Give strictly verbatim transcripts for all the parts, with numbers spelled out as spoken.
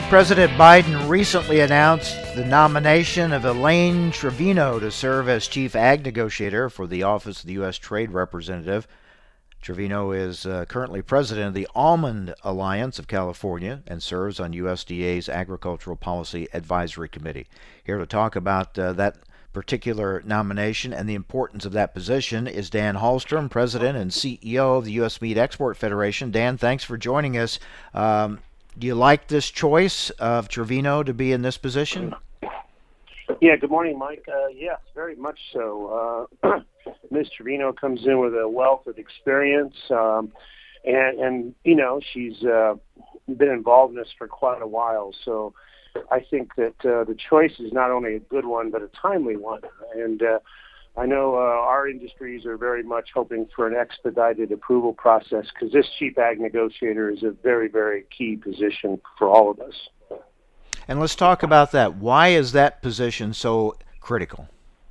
President Biden recently announced the nomination of Elaine Trevino to serve as chief ag negotiator for the Office of the U S Trade Representative. Trevino is uh, currently president of the Almond Alliance of California and serves on U S D A's Agricultural Policy Advisory Committee. Here to talk about uh, that particular nomination and the importance of that position is Dan Halstrom, president and C E O of the U S Meat Export Federation. Dan, thanks for joining us. Um, do you like this choice of Trevino to be in this position? Yeah, good morning, Mike. Uh, yes, very much so. Uh, Miz Trevino comes in with a wealth of experience, um, and, and, you know, she's uh, been involved in this for quite a while. So I think that uh, the choice is not only a good one, but a timely one. And uh, I know uh, our industries are very much hoping for an expedited approval process because this chief ag negotiator is a very, very key position for all of us. And let's talk about that. Why is that position so critical?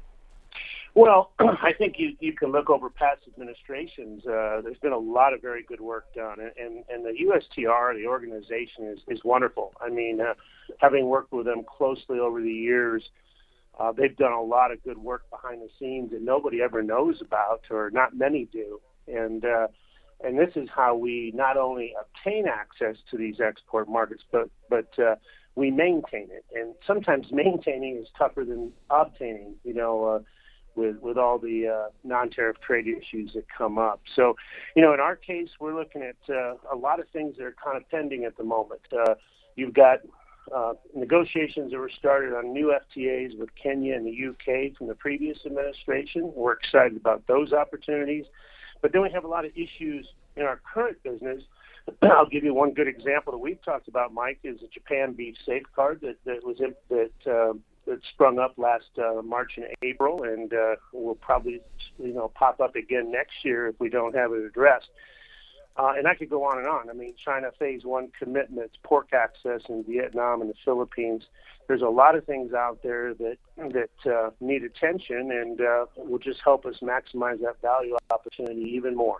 Well, I think you, you can look over past administrations. Uh, there's been a lot of very good work done, and, and the U S T R, the organization, is, is wonderful. I mean, uh, having worked with them closely over the years, uh, they've done a lot of good work behind the scenes that nobody ever knows about, or not many do. And uh, and this is how we not only obtain access to these export markets, but but uh, we maintain it. And sometimes maintaining is tougher than obtaining, you know, uh, with, with all the uh, non-tariff trade issues that come up. So, you know, in our case, we're looking at uh, a lot of things that are kind of pending at the moment. Uh, you've got uh, negotiations that were started on new F T As with Kenya and the U K from the previous administration. We're excited about those opportunities. But then we have a lot of issues in our current business. I'll give you one good example that we've talked about, Mike, is the Japan beef safeguard that, that was in, that uh, that sprung up last uh, March and April, and uh, will probably you know pop up again next year if we don't have it addressed. Uh, and I could go on and on. I mean, China phase one commitments, pork access in Vietnam and the Philippines. There's a lot of things out there that that uh, need attention, and uh, will just help us maximize that value opportunity even more.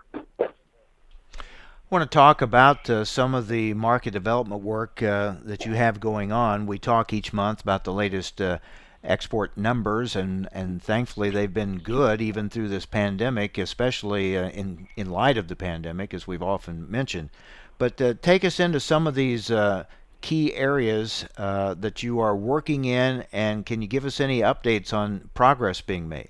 I want to talk about uh, some of the market development work uh, that you have going on. We talk each month about the latest uh, export numbers, and, and thankfully they've been good even through this pandemic, especially uh, in, in light of the pandemic, as we've often mentioned. But uh, take us into some of these uh, key areas uh, that you are working in, and can you give us any updates on progress being made?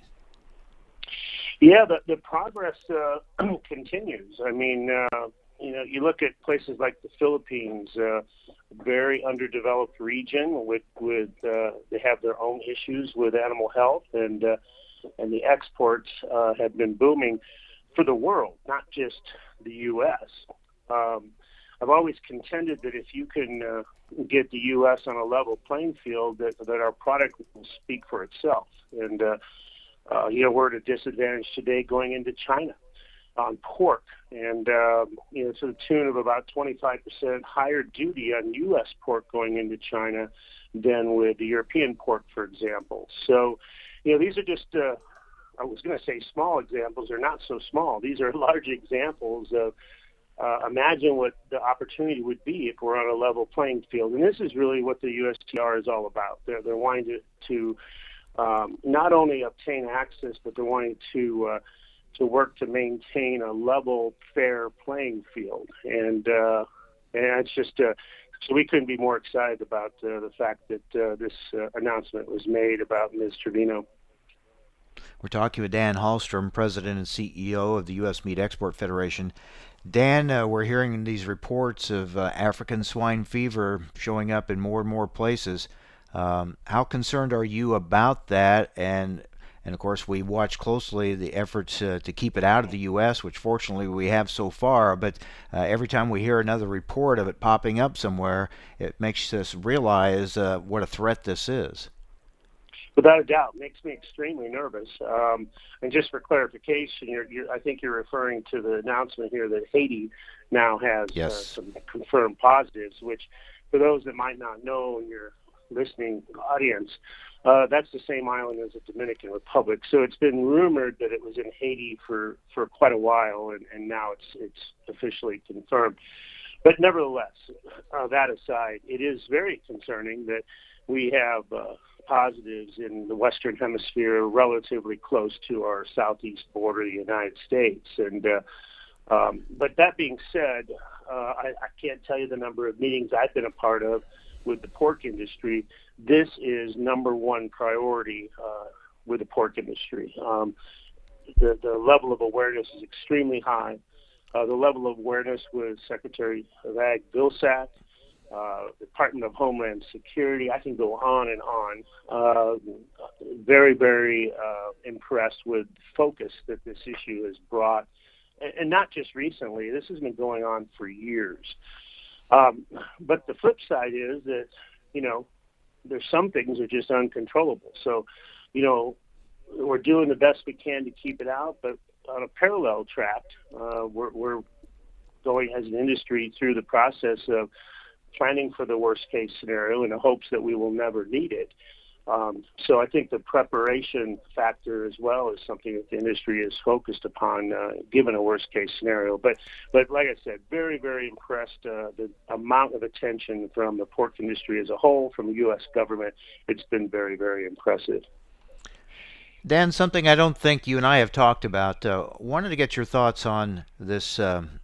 Yeah, the, the progress uh, continues. I mean, uh, you know, you look at places like the Philippines, uh, very underdeveloped region with, with uh, they have their own issues with animal health, and uh, and the exports uh, have been booming for the world, not just the U S. Um, I've always contended that if you can uh, get the U S on a level playing field, that, that our product will speak for itself. And, uh, uh, you know, we're at a disadvantage today going into China on pork, and uh, you know, to the tune of about twenty-five percent higher duty on U S pork going into China than with the European pork, for example. So, you know, these are just, uh, I was going to say small examples. They're not so small. These are large examples of, uh, imagine what the opportunity would be if we're on a level playing field. And this is really what the U S T R is all about. They're, they're wanting to, to um, not only obtain access, but they're wanting to uh, to work to maintain a level, fair playing field. And uh, and it's just, uh, so we couldn't be more excited about uh, the fact that uh, this uh, announcement was made about Miz Trevino. We're talking with Dan Halstrom, president and C E O of the U S Meat Export Federation. Dan, uh, we're hearing these reports of uh, African swine fever showing up in more and more places. Um, how concerned are you about that? And And of course, we watch closely the efforts uh, to keep it out of the U S, which fortunately we have so far. But uh, every time we hear another report of it popping up somewhere, it makes us realize uh, what a threat this is. Without a doubt, makes me extremely nervous. Um, and just for clarification, you're, you're, I think you're referring to the announcement here that Haiti now has yes. uh, some confirmed positives, which for those that might not know in your listening audience, uh, that's the same island as the Dominican Republic. So it's been rumored that it was in Haiti for, for quite a while, and, and now it's it's officially confirmed. but nevertheless, uh, that aside, it is very concerning that we have uh, positives in the Western Hemisphere relatively close to our southeast border of the United States. And uh, um, but that being said, uh, I, I can't tell you the number of meetings I've been a part of with the pork industry. This is number one priority uh, with the pork industry. Um, the, the level of awareness is extremely high. Uh, the level of awareness with Secretary of Ag Vilsack, uh, Department of Homeland Security, I can go on and on. Uh, very, very uh, impressed with the focus that this issue has brought. And, and not just recently. This has been going on for years. Um, but the flip side is that, you know, there's some things that are just uncontrollable. So, you know, we're doing the best we can to keep it out, but on a parallel track, uh, we're, we're going as an industry through the process of planning for the worst case scenario in the hopes that we will never need it. Um, so I think the preparation factor as well is something that the industry is focused upon, uh, given a worst case scenario. But, but like I said, very, very impressed uh, the amount of attention from the pork industry as a whole, from the U S government. It's been very, very impressive. Dan, something I don't think you and I have talked about. Uh, wanted to get your thoughts on this um,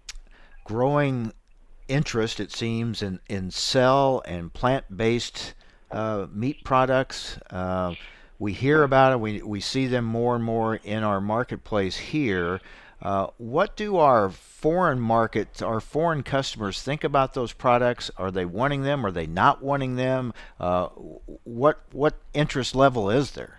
growing interest, it seems, in, in cell and plant-based uh, meat products. Uh, we hear about it. We, we see them more and more in our marketplace here. Uh, what do our foreign markets, our foreign customers think about those products? Are they wanting them? Are they not wanting them? Uh, what what interest level is there?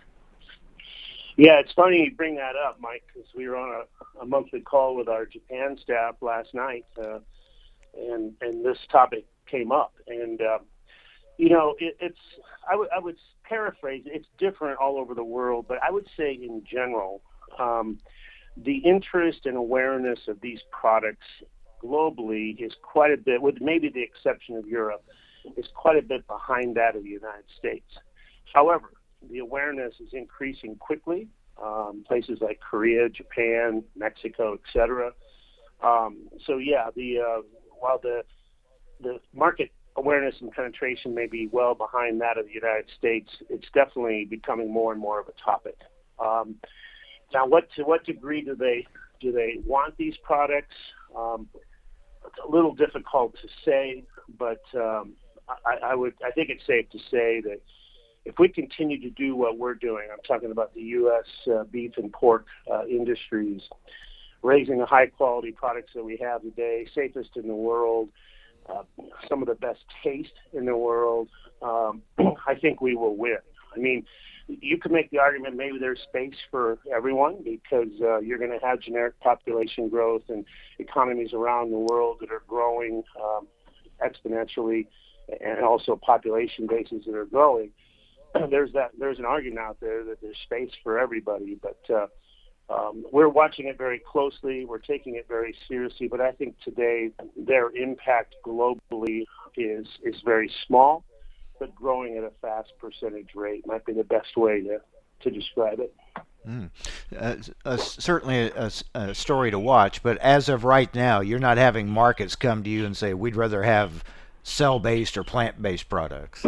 Yeah, it's funny you bring that up, Mike, because we were on a, a monthly call with our Japan staff last night, uh, and and this topic came up. And uh, you know, it, it's I would I would paraphrase. It's different all over the world, but I would say in general, um, the interest and awareness of these products globally is quite a bit, with maybe the exception of Europe, is quite a bit behind that of the United States. However, the awareness is increasing quickly. Um, places like Korea, Japan, Mexico, et cetera. Um, so yeah, the uh, while the the market awareness and penetration may be well behind that of the United States, it's definitely becoming more and more of a topic. Um, now, what to what degree do they do they want these products? Um, it's a little difficult to say, but um, I, I would I think it's safe to say that if we continue to do what we're doing, I'm talking about the U S uh, beef and pork uh, industries, raising the high-quality products that we have today, safest in the world, uh, some of the best taste in the world, um, I think we will win. I mean, you can make the argument maybe there's space for everyone because uh, you're going to have generic population growth and economies around the world that are growing um, exponentially, and also population bases that are growing. There's that. There's an argument out there that there's space for everybody, but uh, um, we're watching it very closely. We're taking it very seriously. But I think today their impact globally is is very small, but growing at a fast percentage rate might be the best way to to describe it. Mm. Uh, uh, certainly a, a story to watch. But as of right now, you're not having markets come to you and say we'd rather have cell-based or plant-based products.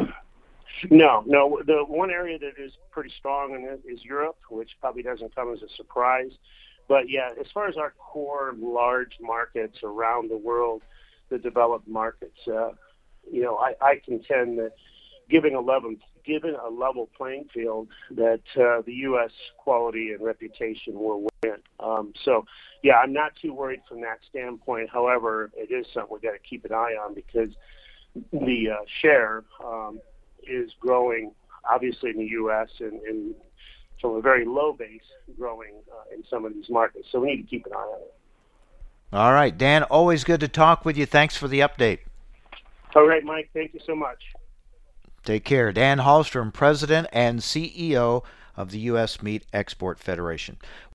No, no. The one area that is pretty strong in it is Europe, which probably doesn't come as a surprise. But yeah, as far as our core large markets around the world, the developed markets, uh, you know, I, I contend that giving a level, given a level playing field, that uh, the U S quality and reputation will win. Um, so yeah, I'm not too worried from that standpoint. However, it is something we've got to keep an eye on because the uh, share. Um, is growing, obviously, in the U S and, and from a very low base growing uh, in some of these markets. So we need to keep an eye on it. All right, Dan, always good to talk with you. Thanks for the update. All right, Mike, thank you so much. Take care. Dan Hallstrom, President and C E O of the U S Meat Export Federation.